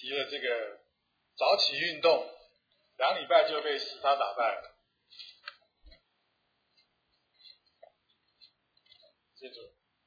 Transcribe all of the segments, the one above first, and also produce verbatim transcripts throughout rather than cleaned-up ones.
提了这个早起运动，两礼拜就被时差打败了。接着，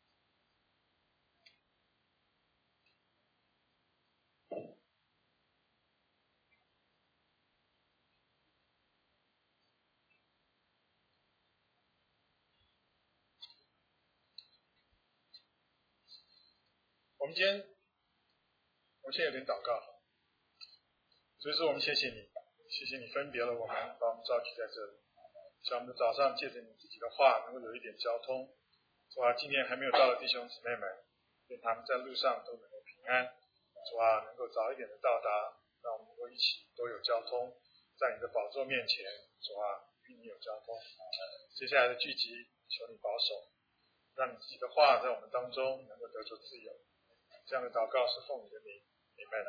我们今天，我们先有点祷告。所以说，我们谢谢你，谢谢你分别了我们，把我们召集在这里。像我们早上借着你自己的话，能够有一点交通。主啊，今天还没有到的弟兄姊妹们，愿他们在路上都能够平安。主啊，能够早一点的到达，让我们能够一起都有交通，在你的宝座面前，主啊，与你有交通。接下来的聚集，求你保守，让你自己的话在我们当中能够得着自由。这样的祷告是奉你的名，明白了。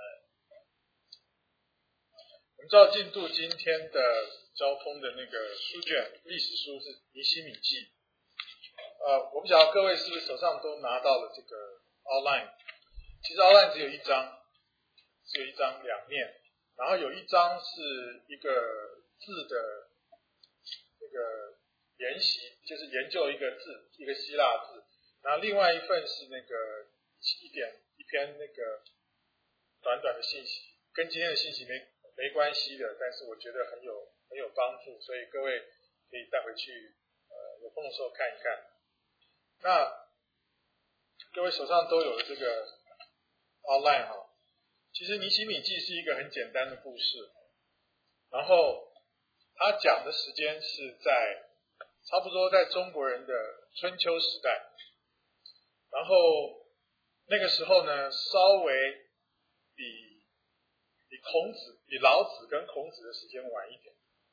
我们照进度，今天的交通的那个书卷，历史书是尼希米记。呃，我不晓得各位是不是手上都拿到了这个 outline。其实 outline 只有一张，只有一张两面，然后有一张是一个字的那个研习，就是研究一个字，一个希腊字。然后另外一份是那个一点一篇那个短短的信息，跟今天的信息没没关系的，但是我觉得很有很有帮助，所以各位可以带回去，呃，有空的时候看一看。那各位手上都有这个 outline 哈。其实尼希米记是一个很简单的故事，然后他讲的时间是在差不多在中国人的春秋时代，然后那个时候呢，稍微比比孔子、比老子跟孔子的时间晚一点，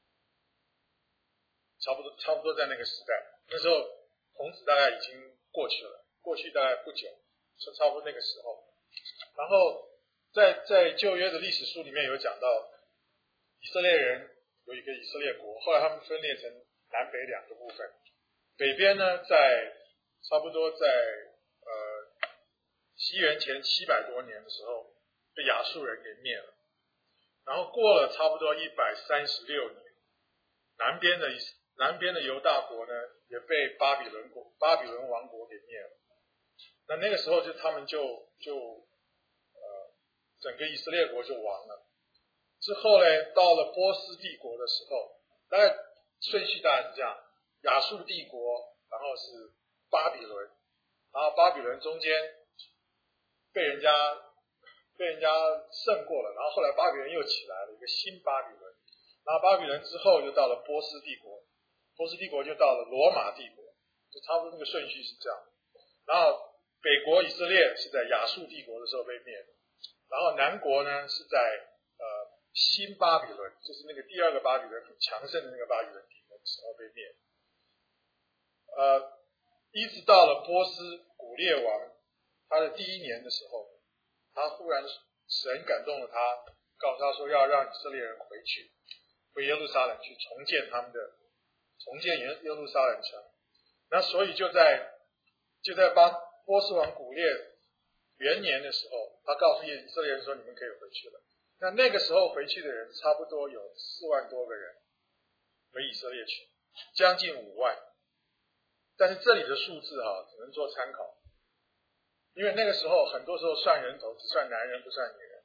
差不多差不多在那个时代。那时候孔子大概已经过去了，过去大概不久，是差不多那个时候。然后在在旧约的历史书里面有讲到，以色列人有一个以色列国，后来他们分裂成南北两个部分。北边呢，在差不多在呃西元前七百多年的时候，被亚述人给灭了。然后过了差不多一百三十六年，南边的南边的犹大国呢，也被巴比伦国巴比伦王国给灭了。那那个时候就他们就就呃整个以色列国就亡了。之后呢，到了波斯帝国的时候，大概顺序大概是这样：亚述帝国，然后是巴比伦，然后巴比伦中间被人家被人家胜过了，然后后来巴比伦又起来了一个新巴比伦，然后巴比伦之后又到了波斯帝国，波斯帝国就到了罗马帝国，就差不多那个顺序是这样。然后北国以色列是在亚述帝国的时候被灭的，然后南国呢是在呃新巴比伦，就是那个第二个巴比伦很强盛的那个巴比伦帝国的时候被灭。呃，一直到了波斯古列王他的第一年的时候，他忽然神感动了他，告诉他说要让以色列人回去，回耶路撒冷去重建他们的重建耶耶路撒冷城。那所以就在就在巴波斯王古列元年的时候，他告诉以色列人说你们可以回去了。那那个时候回去的人差不多有四万多个人回以色列去，将近五万。但是这里的数字哈、啊、只能做参考，因为那个时候很多时候算人头只算男人不算女人，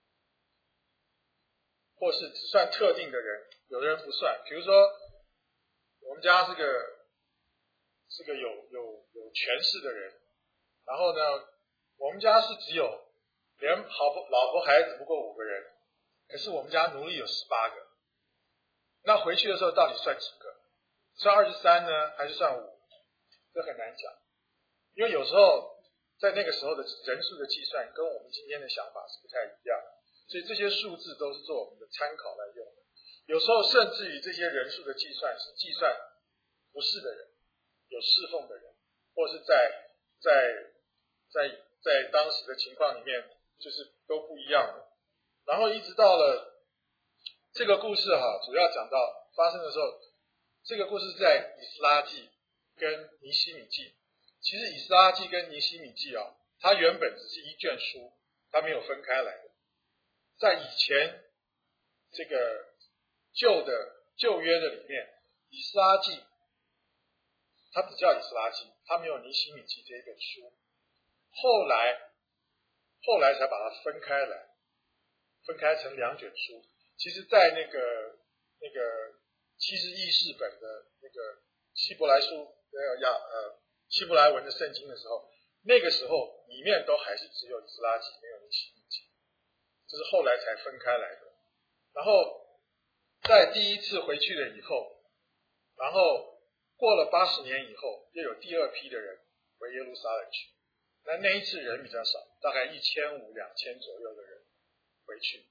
或是只算特定的人，有的人不算。比如说我们家是个是个有有有权势的人，然后呢我们家是只有连好老婆孩子不过五个人，可是我们家奴隶有十八个。那回去的时候到底算几个？算二十三呢还是算五？这很难讲，因为有时候在那个时候的人数的计算跟我们今天的想法是不太一样的，所以这些数字都是做我们的参考来用的。有时候甚至于这些人数的计算是计算服侍的人，有侍奉的人，或是在在在在当时的情况里面就是都不一样的。然后一直到了这个故事哈，主要讲到发生的时候，这个故事在以斯拉记跟尼希米记。其实以斯拉记跟尼希米记啊，它原本只是一卷书，它没有分开来的。 在以前这个旧的旧约的里面，以斯拉记它只叫以斯拉记，它没有尼希米记这一本书。后来后来才把它分开来，分开成两卷书。其实在那个那个七十译释本的那个希伯来书呃亚呃希伯来文的圣经的时候，那个时候里面都还是只有以斯拉记，没有尼希米记，这是后来才分开来的。然后在第一次回去了以后，然后过了八十年以后，又有第二批的人回耶路撒冷去。那那一次人比较少，大概一千五两千左右的人回去，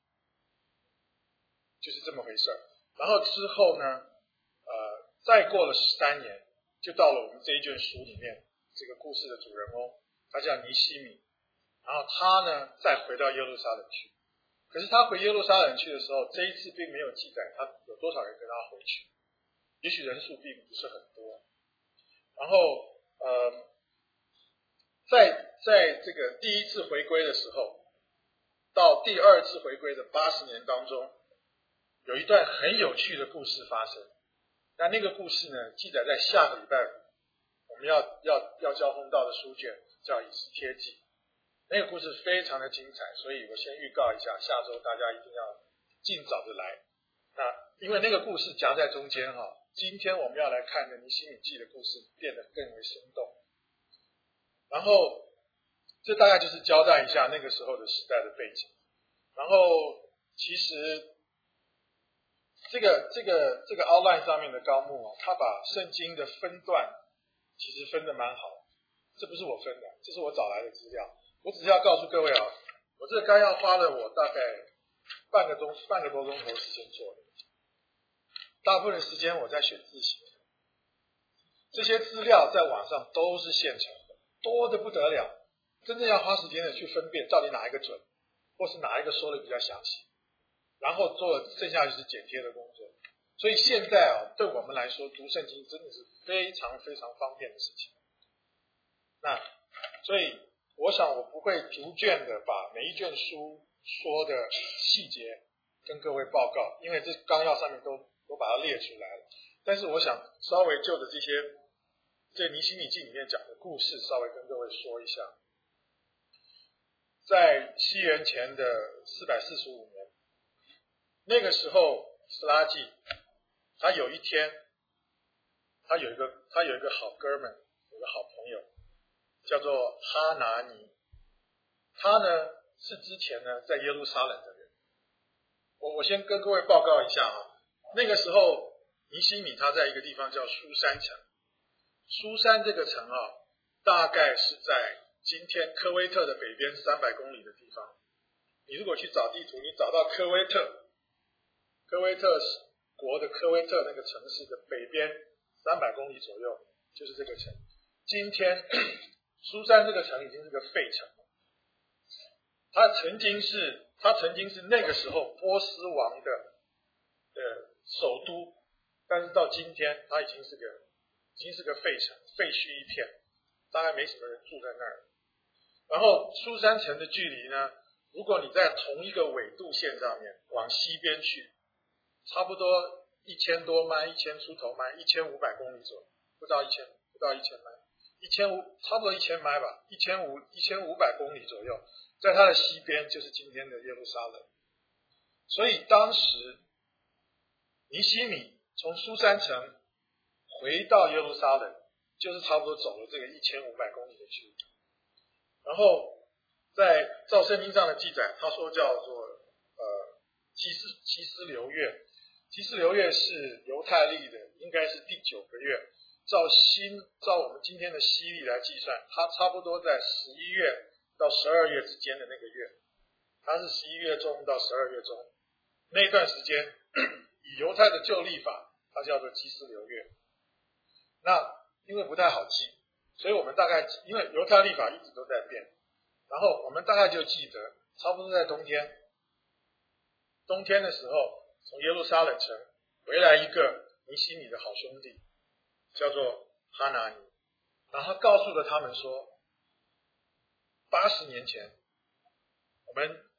就是这么回事。然后之后呢，呃，再过了十三年，就到了我们这一卷书里面这个故事的主人翁，他叫尼希米。然后他呢，再回到耶路撒冷去。可是他回耶路撒冷去的时候，这一次并没有记载他有多少人跟他回去，也许人数并不是很多。然后呃。在在这个第一次回归的时候，到第二次回归的八十年当中，有一段很有趣的故事发生。那那个故事呢，记载在下个礼拜我们要要要交通到的书卷，叫以斯帖记。那个故事非常的精彩，所以我先预告一下，下周大家一定要尽早的来。那因为那个故事夹在中间哈，今天我们要来看的尼希米记的故事变得更为生动。然后这大概就是交代一下那个时候的时代的背景。然后其实这个这个这个 outline 上面的纲目啊，它把圣经的分段其实分得蛮好。这不是我分的，这是我找来的资料。我只是要告诉各位啊，我这个纲要花了我大概半个钟半个多钟头时间做的，大部分的时间我在选字型。这些资料在网上都是现成的，多得不得了。真正要花时间的去分辨到底哪一个准，或是哪一个说的比较详细，然后做剩下就是剪贴的工作。所以现在啊，对我们来说读圣经真的是非常非常方便的事情。那所以我想我不会逐卷的把每一卷书说的细节跟各位报告，因为这纲要上面都都把它列出来了。但是我想稍微就着这些这尼希米记里面讲的故事稍微跟各位说一下。在西元前的四百四十五年，那个时候以斯拉记他有一天，他有一个他有一个好哥们，有个好朋友叫做哈拿尼。他呢是之前呢在耶路撒冷的人。我我先跟各位报告一下啊，那个时候尼希米他在一个地方叫书珊城。书珊这个城啊，大概是在今天科威特的北边三百公里的地方。你如果去找地图，你找到科威特，科威特国的科威特那个城市的北边三百公里左右，就是这个城。今天书珊这个城已经是个废城，它曾经是它曾经是那个时候波斯王的的首都，但是到今天它已经是个已经是个废城，废墟一片，大概没什么人住在那儿。然后书珊城的距离呢，如果你在同一个纬度线上面往西边去，差不多一千多迈，一千出头迈，一千五百公里左右，不到一千，不到一千迈，一千五，差不多一千迈吧，一千五，一千五百公里左右，在它的西边就是今天的耶路撒冷。所以当时尼希米从书珊城回到耶路撒冷，就是差不多走了这个一千五百公里的距离。然后在照圣经上的记载，他说叫做呃基斯基斯流月，基斯流月是犹太历的，应该是第九个月。照新照我们今天的西历来计算，它差不多在十一月到十二月之间的那个月，它是十一月中到十二月中那段时间，以犹太的旧历法，它叫做基斯流月。那因为不太好记，所以我们大概因为犹太历法一直都在变，然后我们大概就记得差不多在冬天，冬天的时候从耶路撒冷城回来一个尼希米的好兄弟，叫做哈拿尼，然后他告诉了他们说，八十年前我们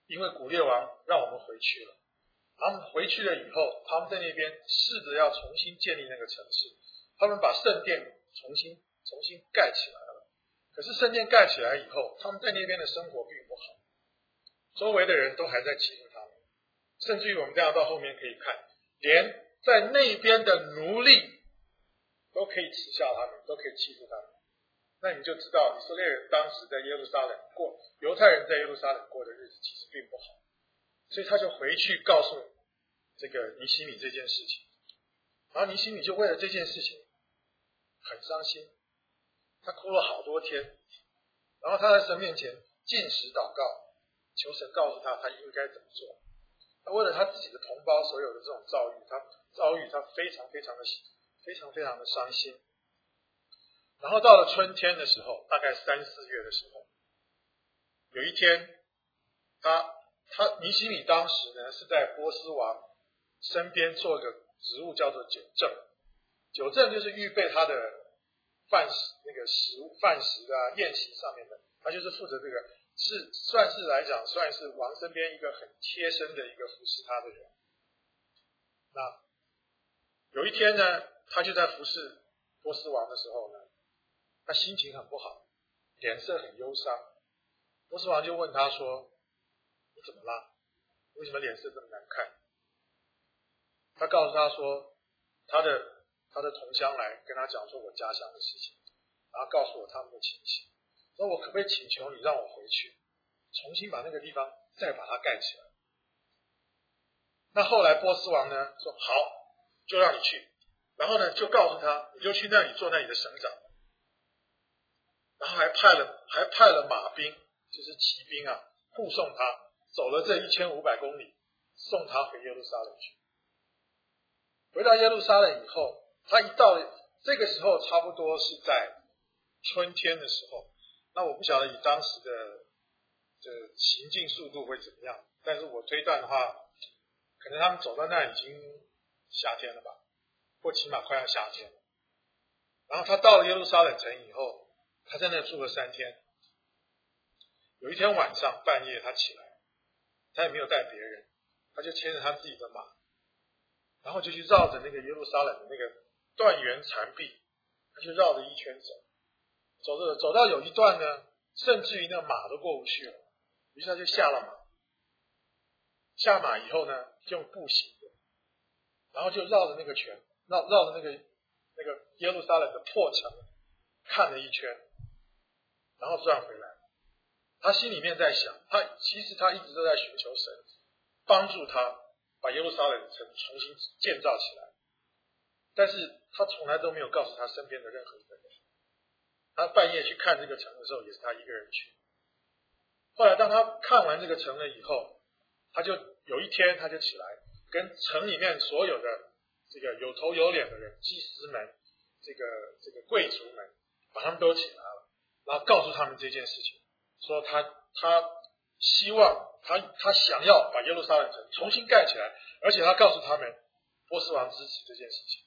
因为古列王让我们回去了，他们回去了以后，他们在那边试着要重新建立那个城市，他们把圣殿重新重新盖起来了。可是圣殿盖起来以后，他们在那边的生活并不好，周围的人都还在欺负他们，甚至于我们这样到后面可以看，连在那边的奴隶都可以耻笑他们，都可以欺负他们。那你就知道以色列人当时在耶路撒冷过，犹太人在耶路撒冷过的日子其实并不好，所以他就回去告诉这个尼希米这件事情，然后尼希米就为了这件事情很伤心，他哭了好多天，然后他在神面前禁食祷告，求神告诉他他应该怎么做。他为了他自己的同胞所有的这种遭遇，他遭遇他非常非常的非常非常的伤心。然后到了春天的时候，大概三四月的时候，有一天，他他尼希米当时呢是在波斯王身边做一个职务叫做酒政，酒政就是预备他的饭食那个食物饭食啊宴席上面的，他就是负责这个，是算是来讲算是王身边一个很贴身的一个服侍他的人。那有一天呢，他就在服侍波斯王的时候呢，他心情很不好，脸色很忧伤。波斯王就问他说：“你怎么啦？为什么脸色这么难看？”他告诉他说，他的他的同乡来跟他讲说我家乡的事情，然后告诉我他们的情形，说我可不可以请求你让我回去，重新把那个地方再把它盖起来。那后来波斯王呢说好，就让你去，然后呢就告诉他，你就去那里做那里的省长。然后还派了还派了马兵，就是骑兵啊，护送他走了这一千五百公里，送他回耶路撒冷去。回到耶路撒冷以后，他一到这个时候，差不多是在春天的时候。那我不晓得以当时的的行进速度会怎么样，但是我推断的话，可能他们走到那已经夏天了吧，或起码快要夏天了。然后他到了耶路撒冷城以后，他在那住了三天。有一天晚上半夜他起来，他也没有带别人，他就牵着他自己的马，然后就去绕着那个耶路撒冷的那个断垣残壁，他就绕着一圈走，走着走到有一段呢，甚至于那马都过不去了，于是他就下了马，下马以后呢，就用步行的，然后就绕着那个圈，绕绕着那个那个耶路撒冷的破城看了一圈，然后转回来。他心里面在想，他其实他一直都在寻求神帮助他把耶路撒冷城重新建造起来，但是他从来都没有告诉他身边的任何一个人。他半夜去看这个城的时候，也是他一个人去。后来当他看完这个城了以后，他就有一天他就起来，跟城里面所有的这个有头有脸的人，祭司们，这个这个贵族们，把他们都请来了，然后告诉他们这件事情，说他他希望他他想要把耶路撒冷城重新盖起来，而且他告诉他们，波斯王支持这件事情。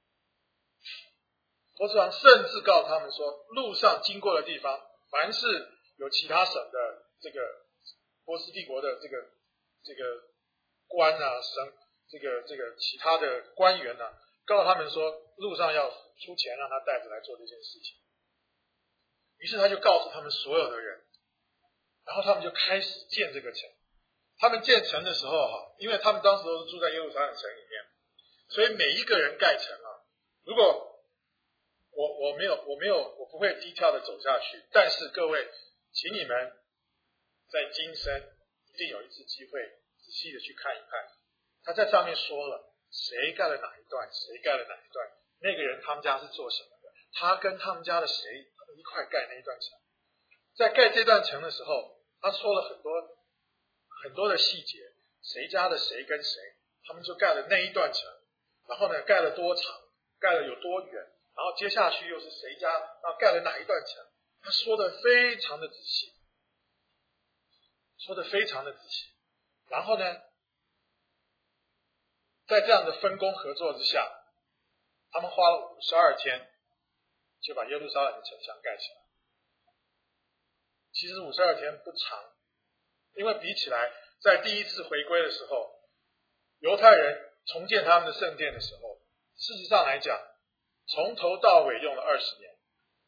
波斯王甚至告诉他们说，路上经过的地方，凡是有其他省的这个波斯帝国的这个这个官啊，省这个这个其他的官员啊，告诉他们说，路上要出钱让他带着来做这件事情。于是他就告诉他们所有的人，然后他们就开始建这个城。他们建城的时候哈，因为他们当时都是住在耶路撒冷城里面，所以每一个人盖城啊，如果我我没有我没有我不会低调的走下去，但是各位，请你们在今生一定有一次机会仔细的去看一看，他在上面说了谁盖了哪一段，谁盖了哪一段，那个人他们家是做什么的，他跟他们家的谁他们一块盖那一段城。在盖这段城的时候，他说了很多很多的细节，谁家的谁跟谁，他们就盖了那一段城，然后呢盖了多长，盖了有多远，然后接下去又是谁家，然后盖了哪一段城，他说的非常的仔细，说的非常的仔细。然后呢，在这样的分工合作之下，他们花了五十二天就把耶路撒冷的城墙盖起来。其实五十二天不长，因为比起来在第一次回归的时候，犹太人重建他们的圣殿的时候，事实上来讲，从头到尾用了二十年，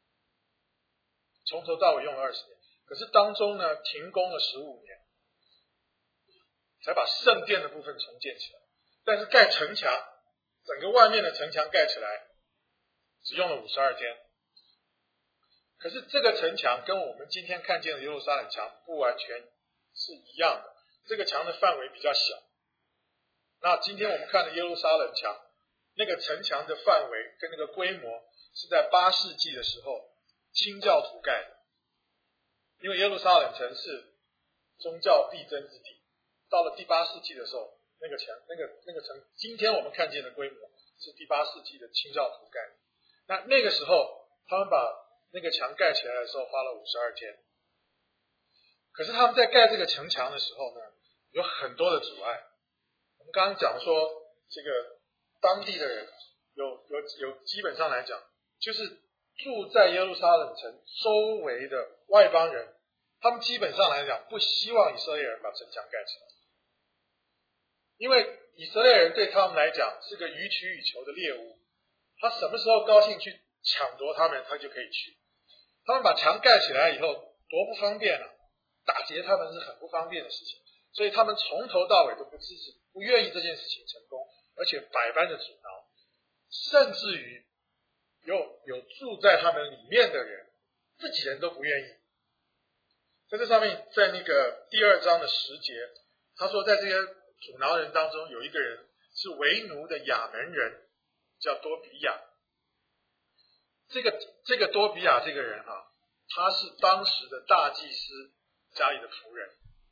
从头到尾用了二十年，可是当中呢，停工了十五年，才把圣殿的部分重建起来。但是盖城墙，整个外面的城墙盖起来，只用了五十二天。可是这个城墙跟我们今天看见的耶路撒冷墙不完全是一样的，这个墙的范围比较小。那今天我们看的耶路撒冷墙，那个城墙的范围跟那个规模是在八世纪的时候清教徒盖的，因为耶路撒冷城是宗教必争之地。到了第八世纪的时候，那个墙那个那个城今天我们看见的规模是第八世纪的清教徒盖的。那那个时候他们把那个墙盖起来的时候花了五十二天，可是他们在盖这个城墙的时候呢，有很多的阻碍。我们刚刚讲说，这个当地的人有有有基本上来讲，就是住在耶路撒冷城周围的外邦人，他们基本上来讲不希望以色列人把城墙盖起来，因为以色列人对他们来讲是个予取予求的猎物，他什么时候高兴去抢夺他们，他就可以去。他们把墙盖起来以后，多不方便啊！打劫他们是很不方便的事情，所以他们从头到尾都不支持，不愿意这件事情成功，而且百般的阻挠，甚至于有有住在他们里面的人，自己人都不愿意。在这上面，在那个第二章的十节，他说在这些阻挠人当中，有一个人是为奴的亚门人，叫多比亚。这个这个多比亚这个人啊，他是当时的大祭司家里的仆人。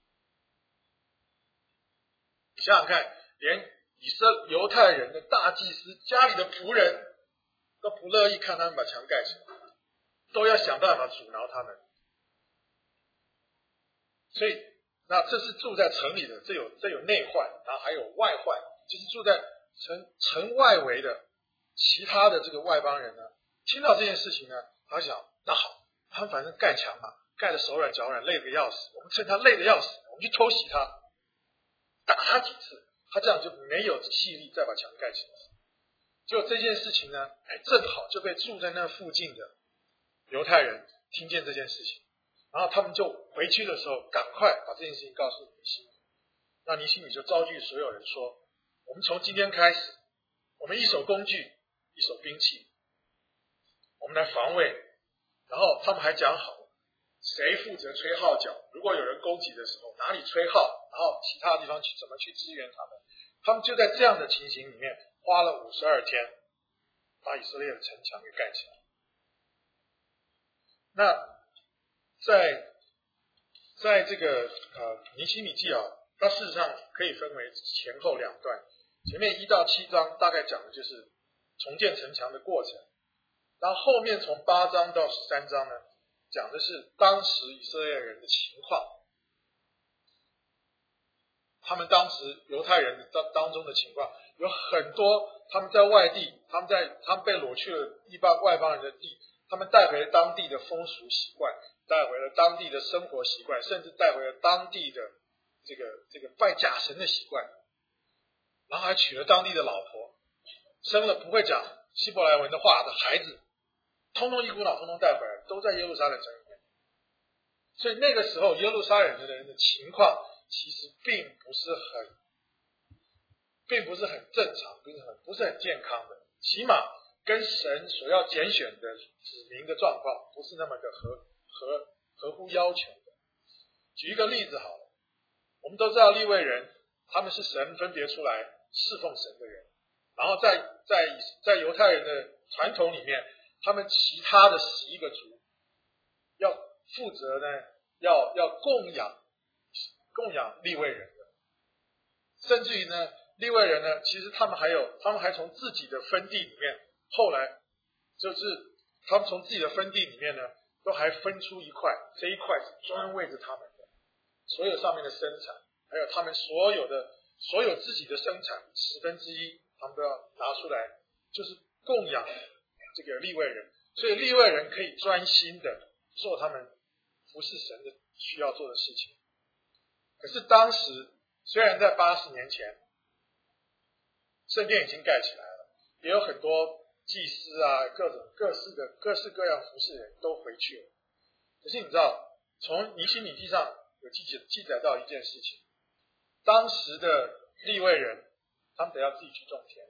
你想想看，连以色犹太人的大祭司家里的仆人都不乐意看他们把墙盖起来，都要想办法阻挠他们。所以那这是住在城里的，这有这有内患，然后还有外患，就是住在城城外围的其他的这个外邦人呢，听到这件事情呢，他想，那好，他们反正盖墙嘛，盖得手软脚软，累得要死，我们趁他累得要死，我们去偷袭他，打他几次，他这样就没有气力再把墙盖起来。结果这件事情呢，哎，正好就被住在那附近的犹太人听见这件事情，然后他们就回去的时候，赶快把这件事情告诉尼希米。那尼希米就召集所有人说，我们从今天开始，我们一手工具，一手兵器，我们来防卫。然后他们还讲好，谁负责吹号角，如果有人攻击的时候，哪里吹号，然后其他地方去怎么去支援他们。他们就在这样的情形里面，花了五十二天，把以色列的城墙给盖起来。那在在这个呃尼希米记啊，它事实上可以分为前后两段。前面一到七章大概讲的就是重建城墙的过程，然后后面从八章到十三章呢，讲的是当时以色列人的情况，他们当时犹太人当当中的情况，有很多他们在外地，他们在他们被掳去了一般外邦人的地，他们带回了当地的风俗习惯，带回了当地的生活习惯，甚至带回了当地的这个这个拜假神的习惯，然后还娶了当地的老婆，生了不会讲希伯来文的话的孩子，通通一股脑通通带回来，都在耶路撒冷城里面。所以那个时候耶路撒冷的人的情况其实并不是很并不是很正常，不是很不是很健康的，起码跟神所要拣选的子民的状况不是那么的合合合乎要求的。举一个例子好了，我们都知道利未人他们是神分别出来侍奉神的人，然后在在在犹太人的传统里面，他们其他的十一个族要负责呢，要要供养供养利未人的，甚至于呢，利未人呢，其实他们还有他们还从自己的分地里面，后来就是他们从自己的分地里面呢，都还分出一块，这一块是专为着他们的，所有上面的生产，还有他们所有的所有自己的生产十分之一，他们都要拿出来，就是供养这个利未人，所以利未人可以专心的做他们服侍神的需要做的事情。可是当时虽然在八十年前圣殿已经盖起来了，也有很多祭司啊，各种各式的各式各样服侍的人都回去了。可是你知道，从尼希米记上有记记载到一件事情，当时的利未人他们得要自己去种田，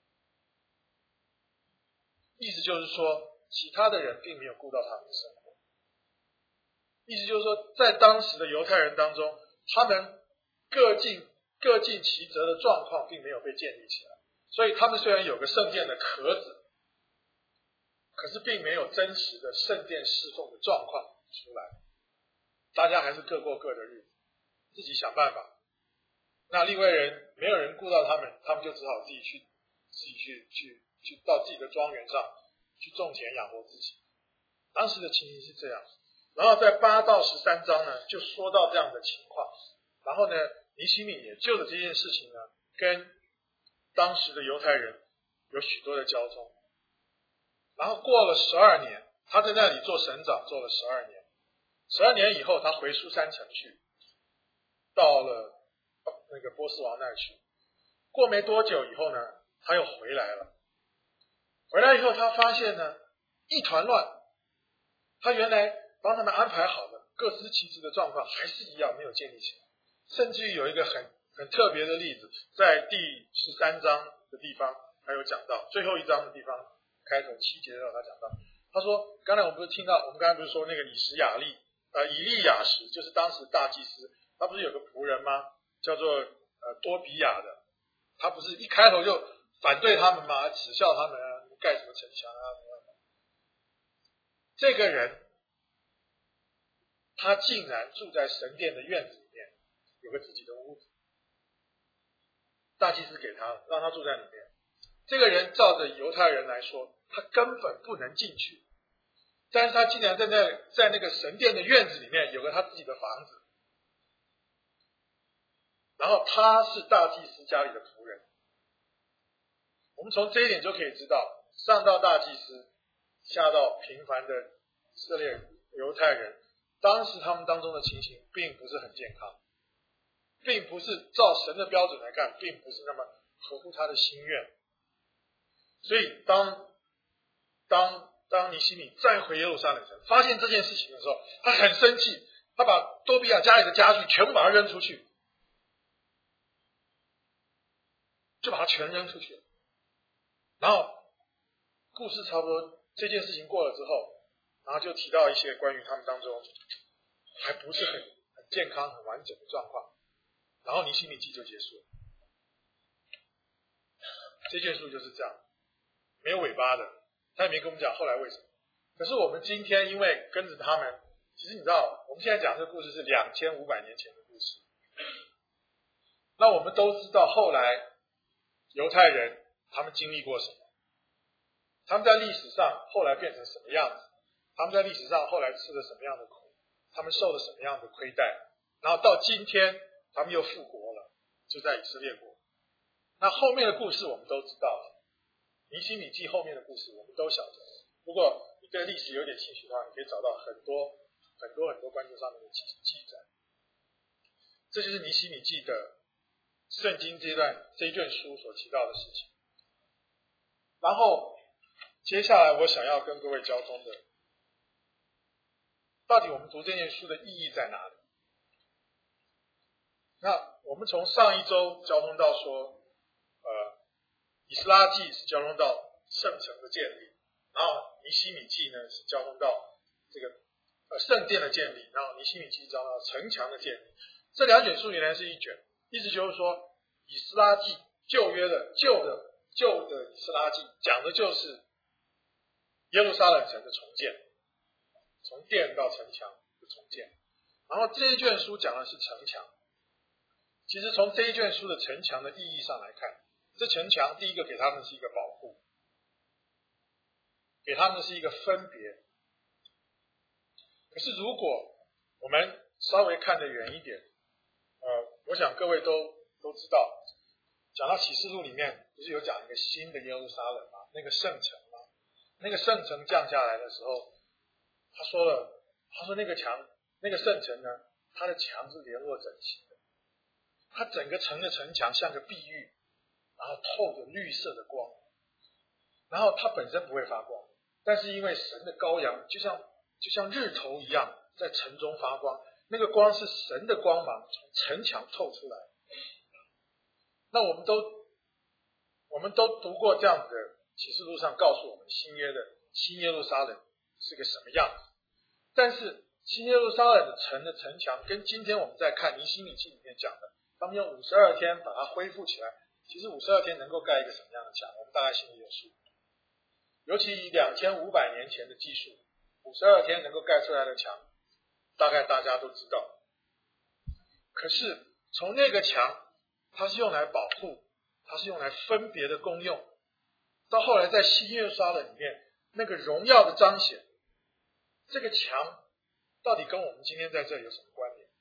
意思就是说其他的人并没有顾到他们的生活，意思就是说在当时的犹太人当中，他们各尽各尽其责的状况并没有被建立起来，所以他们虽然有个圣殿的壳子，可是并没有真实的圣殿侍奉的状况出来，大家还是各过各的日子，自己想办法。那利未人没有人顾到他们，他们就只好自己去自己去去去到自己的庄园上去种田养活自己。当时的情形是这样，然后在八到十三章呢，就说到这样的情况。然后呢，尼希米也就着这件事情呢，跟当时的犹太人有许多的交通。然后过了十二年，他在那里做省长，做了十二年。十二年以后，他回苏珊城去，到了那个波斯王那里去。过没多久以后呢，他又回来了。回来以后，他发现呢，一团乱。他原来帮他们安排好的各司其职的状况还是一样没有建立起来。甚至于有一个很很特别的例子，在第十三章的地方还有讲到，最后一章的地方开头七节的时候他讲到，他说刚才我们不是听到，我们刚才不是说那个以实雅利呃以利亚实就是当时大祭司，他不是有个仆人吗？叫做呃多比亚的，他不是一开头就反对他们吗？耻笑他们啊，盖什么城墙啊？这个人他竟然住在神殿的院子里面，有个自己的屋子，大祭司给他了，让他住在里面。这个人照着犹太人来说，他根本不能进去，但是他竟然在那在那个神殿的院子里面有个他自己的房子，然后他是大祭司家里的仆人。我们从这一点就可以知道，上到大祭司，下到平凡的以色列犹太人，当时他们当中的情形并不是很健康，并不是照神的标准来看，并不是那么合乎他的心愿。所以当当当尼希米再回耶路撒冷城发现这件事情的时候，他很生气，他把多比亚家里的家具全部把它扔出去，就把它全扔出去了。然后故事差不多这件事情过了之后，然后就提到一些关于他们当中还不是很很健康很完整的状况，然后尼希米记就结束了。这卷书就是这样，没有尾巴的，他也没跟我们讲后来为什么。可是我们今天因为跟着他们，其实你知道我们现在讲这个故事是两千五百年前的故事，那我们都知道后来犹太人他们经历过什么，他们在历史上后来变成什么样子，他们在历史上后来吃了什么样的苦，他们受了什么样的亏待，然后到今天他们又复活了，就在以色列国。那后面的故事我们都知道了，尼希米记后面的故事我们都晓得。如果你对历史有点兴趣的话，你可以找到很多很多很多关键上面的记记载。这就是尼希米记的圣经这段这一卷书所提到的事情。然后接下来我想要跟各位交通的，到底我们读这件书的意义在哪里？那我们从上一周交通到说，呃，以斯拉记是交通到圣城的建立，然后尼希米记呢是交通到这个呃圣殿的建立，然后尼希米记交通到城墙的建立。这两卷书原来是一卷，意思就是说，以斯拉记旧约的旧的旧的以斯拉记讲的就是耶路撒冷城的重建，从殿到城墙的重建。然后这一卷书讲的是城墙。其实从这一卷书的城墙的意义上来看，这城墙第一个给他们是一个保护，给他们是一个分别。可是如果我们稍微看得远一点，呃，我想各位都都知道，讲到启示录里面不是有讲一个新的耶路撒冷吗？那个圣城吗？那个圣城降下来的时候，他说了，他说那个墙，那个圣城呢，它的墙是联络整齐的，它它整个城的城墙像个碧玉，然后透着绿色的光，然后它本身不会发光，但是因为神的羔羊就像就像日头一样在城中发光，那个光是神的光芒从城墙透出来。那我们都我们都读过这样的启示录上告诉我们新约的新耶路撒冷是个什么样子，但是新耶路撒冷的城的城墙跟今天我们在看尼希米记里面讲的，他们用五十二天把它恢复起来，其实五十二天能够盖一个什么样的墙，我们大概心里有数。尤其以两千五百年前的技术，五十二天能够盖出来的墙，大概大家都知道。可是从那个墙，它是用来保护，它是用来分别的功用，到后来在新耶路撒冷里面那个荣耀的彰显，这个墙到底跟我们今天在这有什么关联？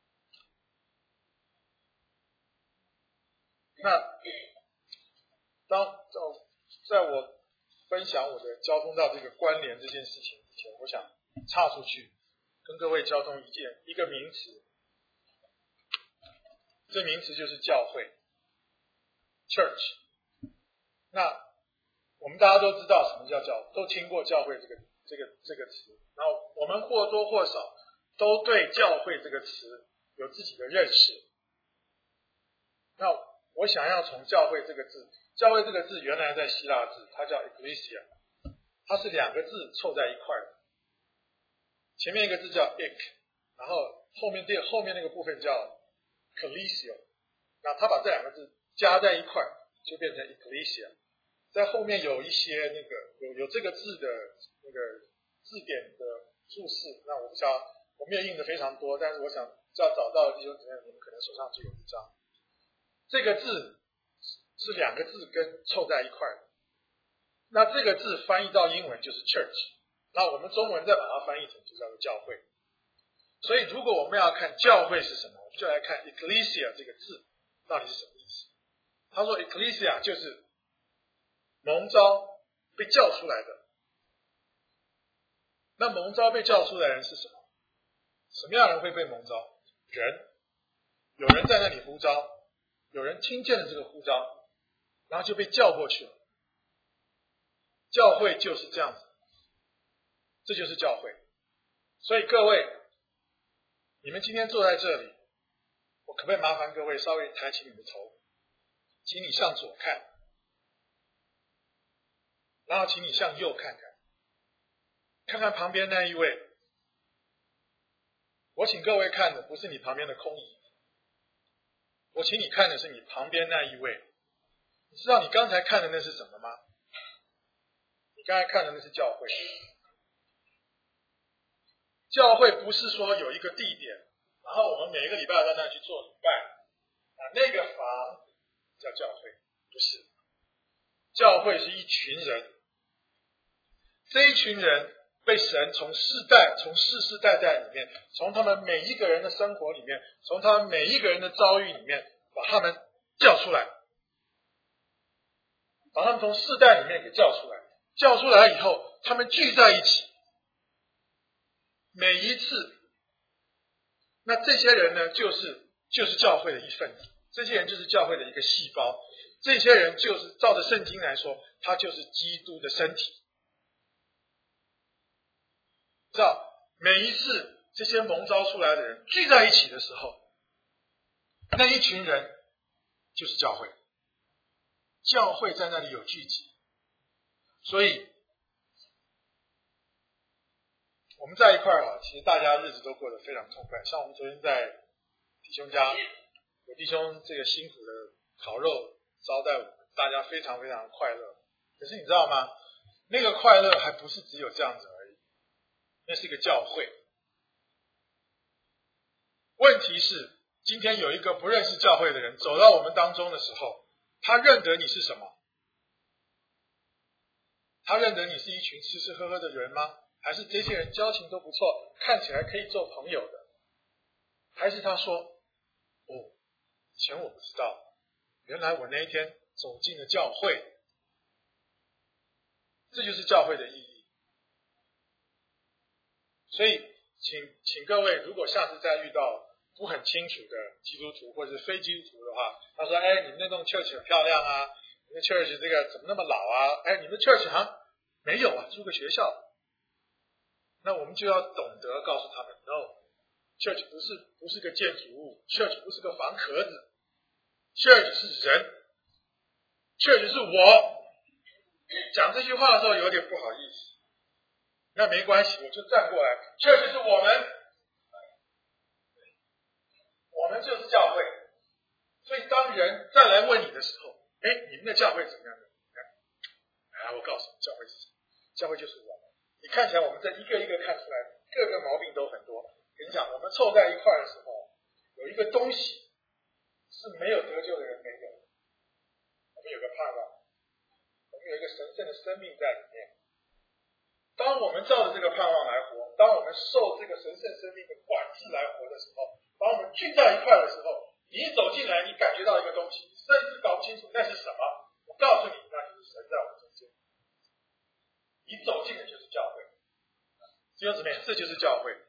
那当在我分享我的交通到这个关联这件事情之前，我想岔出去跟各位交通一件一个名词，这名词就是教会 church。 那我们大家都知道什么叫教，都听过教会这个这个这个词，然后我们或多或少都对教会这个词有自己的认识。那我想要从教会这个字，教会这个字原来在希腊字，它叫 ecclesia， 它是两个字凑在一块的，前面一个字叫 ek， 然后后面这后面那个部分叫 ecclesia， 那它把这两个字加在一块就变成 ecclesia， 在后面有一些那个有有这个字的那个字典的注释，那我不知道我没有印的非常多，但是我想要找到的弟兄姊妹，你们可能手上就有一张。这个字是两个字跟凑在一块的，那这个字翻译到英文就是 church， 那我们中文再把它翻译成就叫做教会。所以如果我们要看教会是什么，我们就来看 ecclesia 这个字到底是什么意思。他说 ecclesia 就是蒙召被叫出来的。那蒙召被叫出来的人是什么？什么样的人会被蒙召？人，有人在那里呼召，有人听见了这个呼召，然后就被叫过去了。教会就是这样子，这就是教会。所以各位，你们今天坐在这里，我可不可以麻烦各位稍微抬起你的头，请你向左看，然后请你向右看看，看看旁边那一位。我请各位看的不是你旁边的空椅，我请你看的是你旁边那一位。你知道你刚才看的那是什么吗？你刚才看的那是教会。教会不是说有一个地点，然后我们每一个礼拜在那去做礼拜，啊，那个房叫教会，不是。教会是一群人，这一群人被神从世代，从世世代代里面，从他们每一个人的生活里面，从他们每一个人的遭遇里面，把他们叫出来，把他们从世代里面给叫出来。叫出来以后，他们聚在一起，每一次，那这些人呢，就是就是教会的一份子，这些人就是教会的一个细胞，这些人就是照着圣经来说，他就是基督的身体。知道每一次这些蒙召出来的人聚在一起的时候，那一群人就是教会，教会在那里有聚集。所以我们在一块儿啊，其实大家日子都过得非常痛快。像我们昨天在弟兄家，有弟兄这个辛苦的烤肉招待我们，大家非常非常快乐。可是你知道吗？那个快乐还不是只有这样子而已，那是一个教会。问题是，今天有一个不认识教会的人走到我们当中的时候，他认得你是什么？他认得你是一群吃吃喝喝的人吗？还是这些人交情都不错，看起来可以做朋友的？还是他说，哦，以前我不知道，原来我那一天走进了教会。这就是教会的意义。所以请请各位，如果下次再遇到不很清楚的基督徒或者是非基督徒的话，他说：“哎，你们那栋 church 很漂亮啊，你们 church 这个怎么那么老啊？哎，你们 church 好像没有啊，住个学校。”那我们就要懂得告诉他们 ，no，church 不是不是个建筑物 ，church 不是个房壳子 ，church 是人 ，church 是我。讲这句话的时候有点不好意思，那没关系，我就站过来 ，church 是我们，我们就是教会。所以当人再来问你的时候，哎，你们的教会怎么样的？哎，我告诉你，教会是什么？教会就是我们。你看起来我们这一个一个看出来，各个毛病都很多。跟你讲，我们凑在一块的时候，有一个东西是没有得救的人没有的。我们有个盼望，我们有一个神圣的生命在里面。当我们照着这个盼望来活，当我们受这个神圣生命的管制来活的时候，当我们聚在一块的时候，你一走进来，你感觉到一个东西，甚至搞不清楚那是什么。我告诉你，那就是神在我们中间。你走进的就是教会，弟兄姊妹，这就是教会。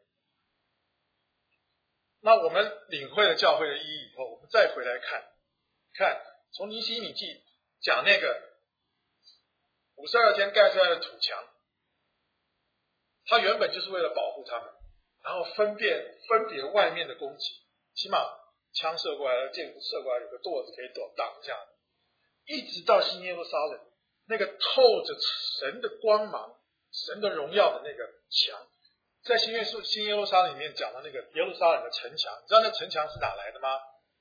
那我们领会了教会的意义以后，我们再回来看，看从尼希米记讲那个五十二天盖出来的土墙，它原本就是为了保护他们，然后分辨分别外面的攻击，起码枪射过来、箭射过来有个垛子可以躲挡一下，一直到新耶路撒冷，那个透着神的光芒、神的荣耀的那个墙，在新约新耶路撒冷里面讲的那个耶路撒冷的城墙，你知道那城墙是哪来的吗？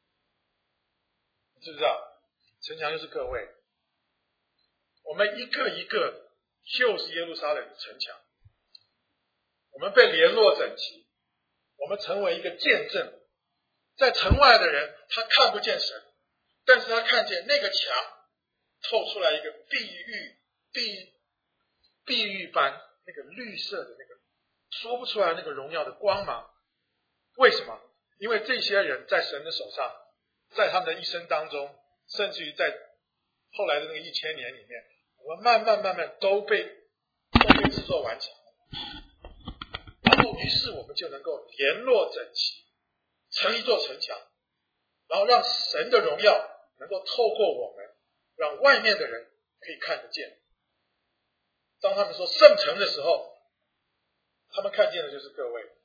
你知不知道？城墙就是各位，我们一个一个就是耶路撒冷的城墙，我们被联络整齐，我们成为一个见证。在城外的人他看不见神，但是他看见那个墙透出来一个碧玉碧碧玉般那个绿色的那个说不出来那个荣耀的光芒。为什么？因为这些人在神的手上，在他们的一生当中，甚至于在后来的那个一千年里面，我们慢慢慢慢都被都被制作完成，然后于是我们就能够联络整齐，成一座城墙，然后让神的荣耀能够透过我们，让外面的人可以看得见。当他们说圣城的时候，他们看见的就是各位。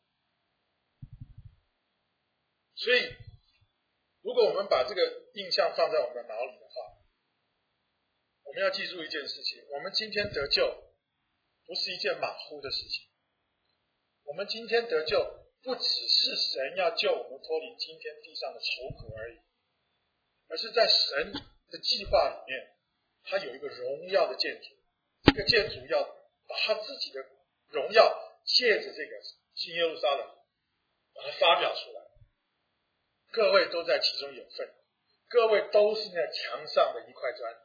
所以如果我们把这个印象放在我们的脑里的话，我们要记住一件事情，我们今天得救不是一件马虎的事情。我们今天得救不只是神要救我们脱离今天地上的愁苦而已，而是在神的计划里面，他有一个荣耀的建筑，这个建筑要把他自己的荣耀借着这个新耶路撒冷把它发表出来，各位都在其中有份，各位都是那墙上的一块砖。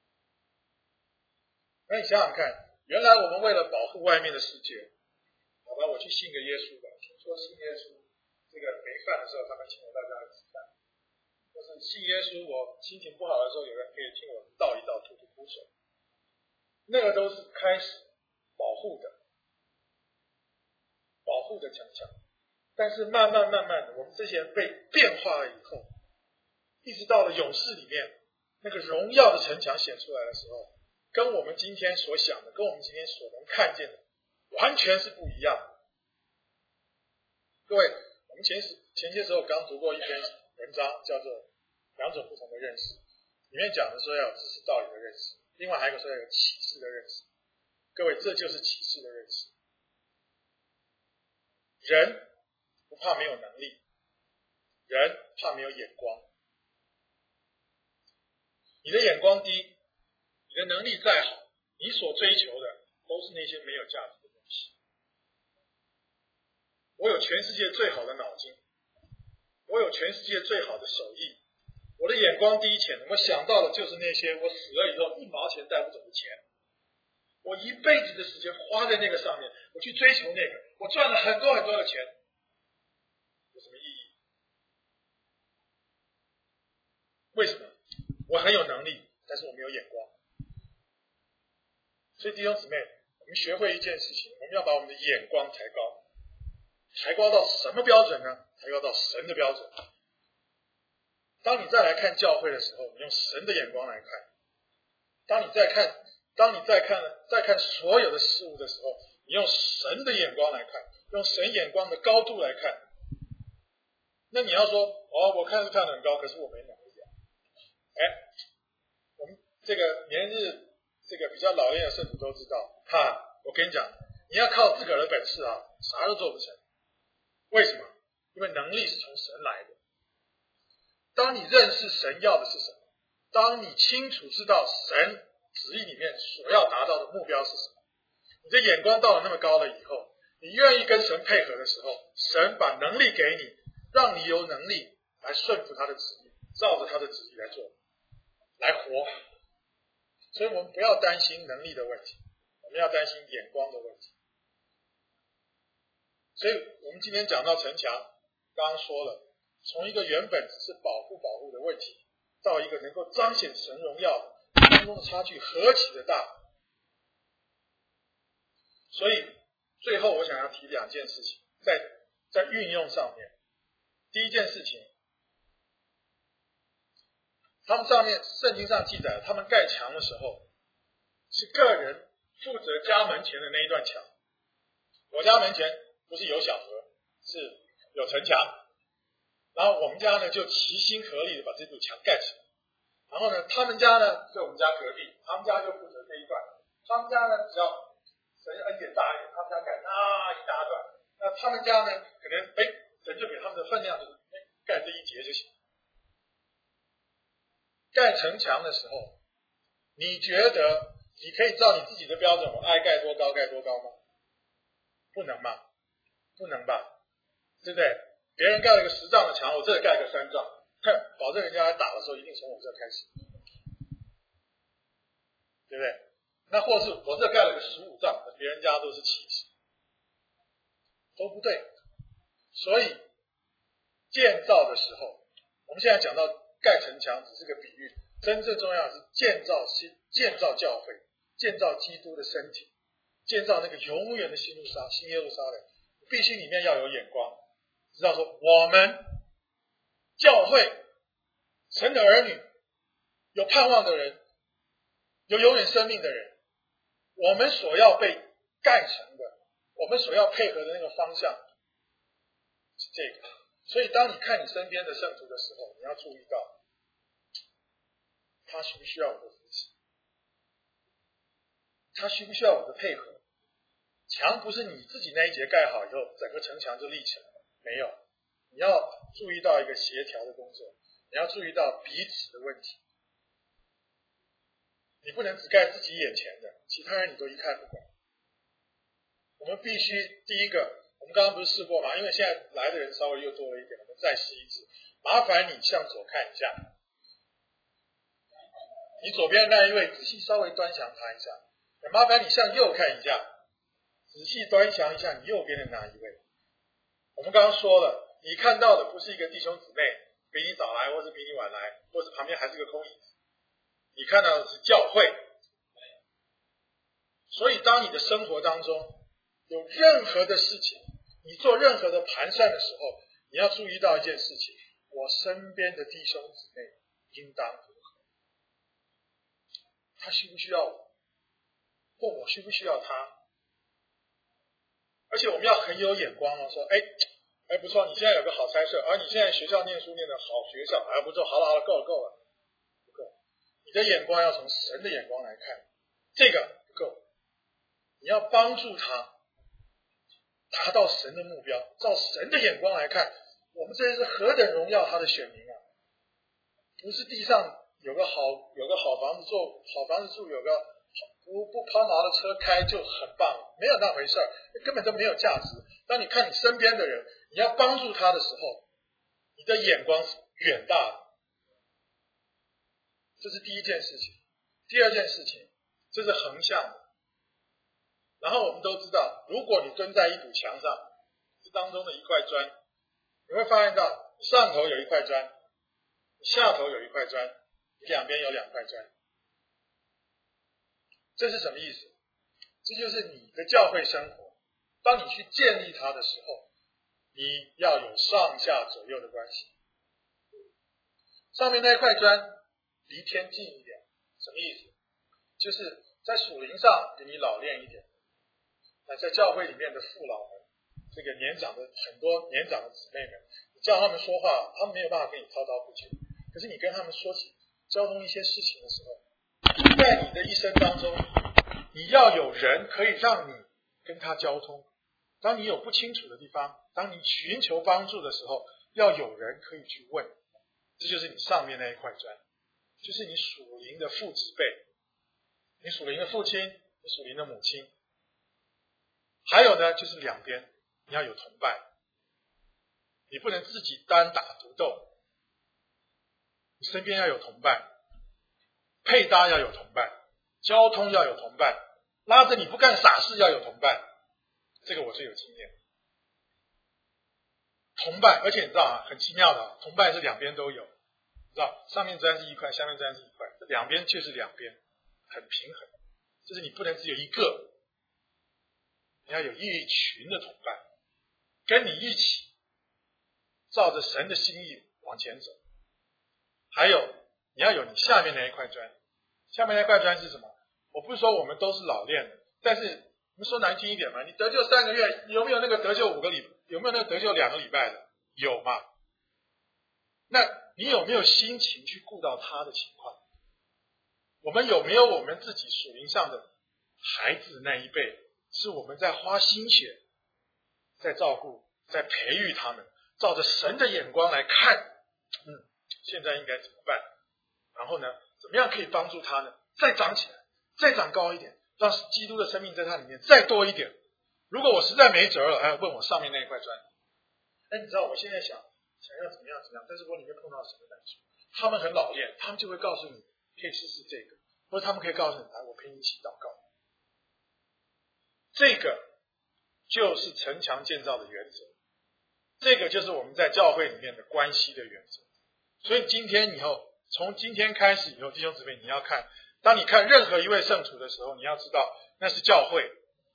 那你想想看，原来我们为了保护外面的世界，好吧，我去信个耶稣吧，听说信耶稣这个没饭的时候他们请我到家里吃饭，或是信耶稣我心情不好的时候有人可以听我道一道吐吐苦水，那个都是开始保护的保护的墙墙。但是慢慢慢慢的，我们这些人被变化了以后，一直到了勇士里面，那个荣耀的城墙显出来的时候，跟我们今天所想的，跟我们今天所能看见的完全是不一样的。各位，我们前前些时候刚读过一篇文章，叫做《两种不同的认识》，里面讲的说要有知识道理的认识，另外还有一个说要有启示的认识。各位，这就是启示的认识。人不怕没有能力，人怕没有眼光。你的眼光低，你的能力再好，你所追求的都是那些没有价值的东西。我有全世界最好的脑筋，我有全世界最好的手艺，我的眼光低浅，我想到的就是那些我死了以后一毛钱带不走的钱。我一辈子的时间花在那个上面，我去追求那个，我赚了很多很多的钱，有什么意义？为什么？我很有能力，但是我没有眼光。所以弟兄姊妹，我们学会一件事情，我们要把我们的眼光抬高，抬高到什么标准呢？ 还要到神的标准。当你再来看教会的时候，你用神的眼光来看；当你再看，当你再看再看所有的事物的时候，你用神的眼光来看，用神眼光的高度来看。那你要说，哦，我看是看得很高，可是我没能力啊。哎，我们这个年日这个比较老练的圣徒都知道，哈，我跟你讲，你要靠自个儿的本事啊，啥都做不成。为什么？因为能力是从神来的。当你认识神要的是什么，当你清楚知道神旨意里面所要达到的目标是什么，你的眼光到了那么高了以后，你愿意跟神配合的时候，神把能力给你，让你有能力来顺服他的旨意，照着他的旨意来做，来活。所以我们不要担心能力的问题，我们要担心眼光的问题。所以我们今天讲到城墙，刚刚说了，从一个原本只是保护保护的问题，到一个能够彰显神荣耀的，当中的差距何其的大。所以最后我想要提两件事情，在在运用上面。第一件事情，他们上面圣经上记载，他们盖墙的时候是个人负责家门前的那一段墙。我家门前不是有小河，是有城墙，然后我们家呢就齐心合力的把这堵墙盖起来。然后呢，他们家呢在我们家隔壁，他们家就负责这一段，他们家呢只要神恩典大一点，他们家盖那一大段，那他们家呢可能哎，神就给他们的分量就是哎盖这一节就行。盖城墙的时候，你觉得你可以照你自己的标准，我爱盖多高盖多高吗？不能嘛，不能吧，对不对？别人盖了个十丈的墙，我这里盖个三丈，哼，保证人家来打的时候一定从我这开始，对不对？那或是我这盖了个十五丈，别人家都是七十，都不对。所以建造的时候，我们现在讲到盖城墙只是个比喻，真正重要的是建造新建造教会，建造基督的身体，建造那个永远的新路撒新耶路撒冷，必须里面要有眼光，知道说我们教会神的儿女，有盼望的人，有永远生命的人，我们所要被盖成的，我们所要配合的那个方向是这个。所以当你看你身边的圣徒的时候，你要注意到他需不需要我的扶持，他需不需要我的配合。墙不是你自己那一节盖好以后整个城墙就立起来了，没有，你要注意到一个协调的工作，你要注意到彼此的问题，你不能只盖自己眼前的，其他人你都一概不管。我们必须第一个，我们刚刚不是试过吗？因为现在来的人稍微又多了一点，我们再试一次。麻烦你向左看一下，你左边的那一位仔细稍微端详他一下，麻烦你向右看一下，仔细端详一下你右边的那一位。我们刚刚说了，你看到的不是一个弟兄姊妹比你早来，或是比你晚来，或是旁边还是个空椅子，你看到的是教会。所以当你的生活当中有任何的事情，你做任何的盘算的时候，你要注意到一件事情，我身边的弟兄姊妹应当如何，他需不需要我，或我需不需要他。而且我们要很有眼光哦，说哎哎不错，你现在有个好差事，而、啊、你现在学校念书念的好学校，哎不错，好了好了，够了够了，不够。你的眼光要从神的眼光来看，这个不够，你要帮助他达到神的目标，照神的眼光来看，我们这些是何等荣耀他的选民啊！不是地上有个好有个好房子住，好房子住，有个不不抛锚的车开就很棒，没有那回事儿，根本就没有价值。当你看你身边的人，你要帮助他的时候，你的眼光是远大的。这是第一件事情。第二件事情，这是横向的。然后我们都知道，如果你蹲在一堵墙上，这当中的一块砖，你会发现到上头有一块砖，下头有一块砖，你两边有两块砖。这是什么意思？这就是你的教会生活，当你去建立它的时候， 你要有上下左右的关系。上面那一块砖离天近一点，什么意思？就是在属灵上给你老练一点。那在教会里面的父老们，这个年长的很多年长的姊妹们，你叫他们说话，他们没有办法跟你滔滔不绝。可是你跟他们说起交通一些事情的时候，在你的一生当中，你要有人可以让你跟他交通。当你有不清楚的地方，当你寻求帮助的时候，要有人可以去问。这就是你上面那一块砖，就是你属灵的父子辈，你属灵的父亲，你属灵的母亲。还有呢，就是两边你要有同伴，你不能自己单打独斗，你身边要有同伴，配搭要有同伴，交通要有同伴，拉着你不干傻事要有同伴。这个我最有经验。同伴，而且你知道啊，很奇妙的啊，同伴是两边都有，你知道，上面砖是一块，下面砖是一块，两边就是两边，很平衡。就是你不能只有一个，你要有一群的同伴，跟你一起照着神的心意往前走。还有，你要有你下面那一块砖，下面那一块砖是什么？我不是说我们都是老练的，但是我们说难听一点嘛，你得救三个月，有没有那个得救五个礼，有没有那个得救两个礼拜的？有嘛？那你有没有心情去顾到他的情况？我们有没有我们自己属灵上的孩子那一辈，是我们在花心血，在照顾，在培育他们，照着神的眼光来看，嗯，现在应该怎么办？然后呢，怎么样可以帮助他呢？再长起来，再长高一点，让基督的生命在他里面再多一点。如果我实在没辙了，哎，问我上面那一块砖。哎，你知道我现在想想要怎么样怎么样，但是我里面碰到什么难处？他们很老练，他们就会告诉你可以试试这个，或者他们可以告诉你，来，我陪你一起祷告。这个就是城墙建造的原则，这个就是我们在教会里面的关系的原则。所以今天以后，从今天开始以后，弟兄姊妹，你要看，当你看任何一位圣徒的时候，你要知道那是教会，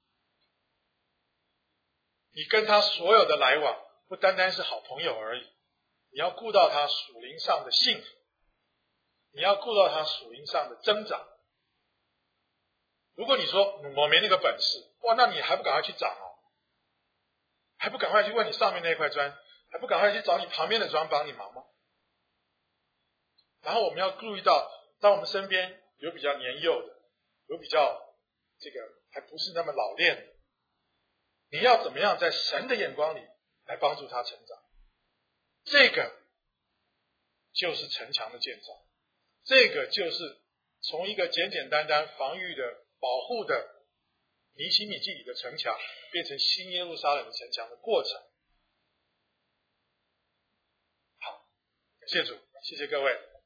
你跟他所有的来往不单单是好朋友而已，你要顾到他属灵上的幸福，你要顾到他属灵上的增长。如果你说我没那个本事，哇，那你还不赶快去长哦？还不赶快去问你上面那块砖，还不赶快去找你旁边的砖帮你忙吗？然后我们要注意到，当我们身边有比较年幼的，有比较这个还不是那么老练的，你要怎么样在神的眼光里来帮助他成长？这个就是城墙的建造，这个就是从一个简简单单防御的保护的尼希米记里的城墙，变成新耶路撒冷的城墙的过程。好，感谢主，谢谢各位。